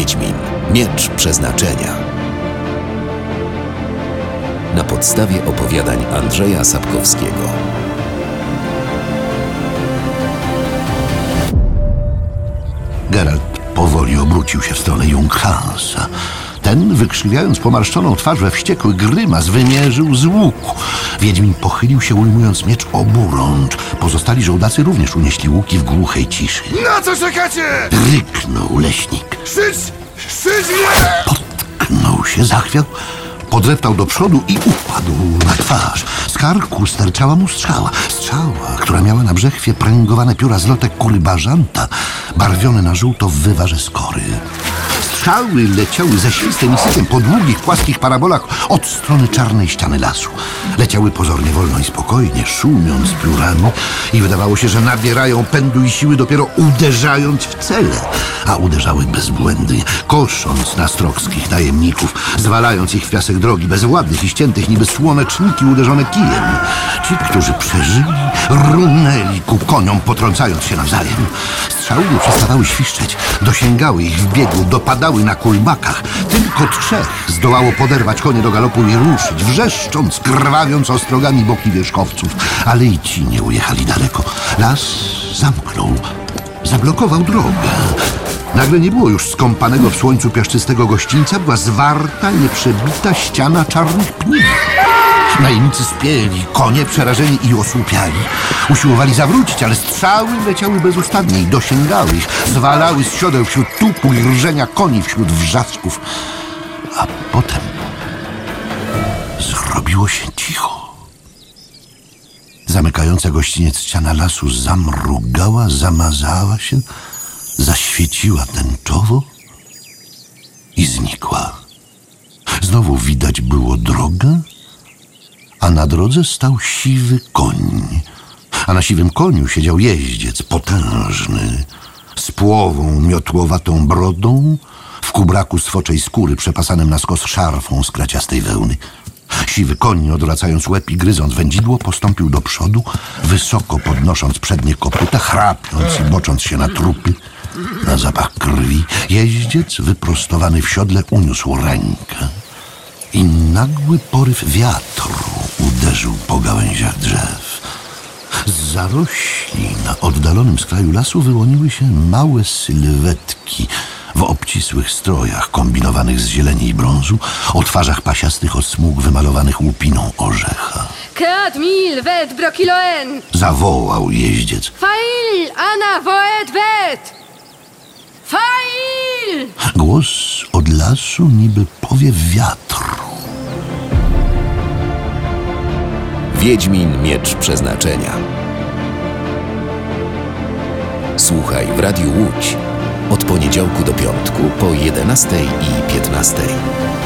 Wiedźmin, miecz przeznaczenia. Na podstawie opowiadań Andrzeja Sapkowskiego. Geralt powoli obrócił się w stronę Junghansa. Ten, wykrzywiając pomarszczoną twarz we wściekły grymas, wymierzył z łuku. Wiedźmin pochylił się, ujmując miecz oburącz. Pozostali żołdacy również unieśli łuki w głuchej ciszy. Na co czekacie? Ryknął leśnik. Szyć mnie! Potknął się, zachwiał, podreptał do przodu i upadł na twarz. Z karku sterczała mu strzała, która miała na brzechwie pręgowane pióra zlotek kury bażanta, barwione na żółto w wywarze skory. Strzały leciały ze świstem i sykiem po długich, płaskich parabolach od strony czarnej ściany lasu. Leciały pozornie wolno i spokojnie, szumiąc piórami i wydawało się, że nabierają pędu i siły dopiero uderzając w cele. A uderzały bezbłędnie, kosząc nastrokskich najemników, zwalając ich w piasek drogi, bezwładnych i ściętych niby słoneczniki uderzone kijem. Ci, którzy przeżyli, runęli ku koniom, potrącając się nawzajem. Strzały nie przestawały świszczeć, dosięgały ich w biegu, dopadały na kulbakach. Tylko 3 zdołało poderwać konie do galopu i ruszyć, wrzeszcząc, krwawiąc ostrogami boki wierzchowców. Ale i ci nie ujechali daleko. Las zamknął, zablokował drogę. Nagle nie było już skąpanego w słońcu piaszczystego gościńca, była zwarta, nieprzebita ściana czarnych pni. Najemnicy spieli, konie przerażeni i osłupiali. Usiłowali zawrócić, ale strzały leciały bezustannie i dosięgały ich, zwalały z siodeł wśród tupu i rżenia koni, wśród wrzasków. A potem zrobiło się cicho. Zamykająca gościniec ściana lasu zamrugała, zamazała się, zaświeciła tęczowo i znikła. Znowu widać było drogę, a na drodze stał siwy koń. A na siwym koniu siedział jeździec potężny, z płową miotłowatą brodą, w kubraku z foczej skóry przepasanym na skos szarfą z kraciastej wełny. Siwy koń, odwracając łeb i gryząc wędzidło, postąpił do przodu, wysoko podnosząc przednie kopyta, chrapiąc i bocząc się na trupy, na zapach krwi. Jeździec, wyprostowany w siodle, uniósł rękę i nagły poryw wiatru uderzył po gałęziach drzew. Z zarośli na oddalonym skraju lasu wyłoniły się małe sylwetki w obcisłych strojach kombinowanych z zieleni i brązu, o twarzach pasiastych od smug wymalowanych łupiną orzecha. 4000 wet brokiloen! Zawołał jeździec. Fail, Anna, woet, wet! Fail! Głos od lasu niby powiew wiatru. Wiedźmin, miecz przeznaczenia. Słuchaj w Radiu Łódź od poniedziałku do piątku po 11:15.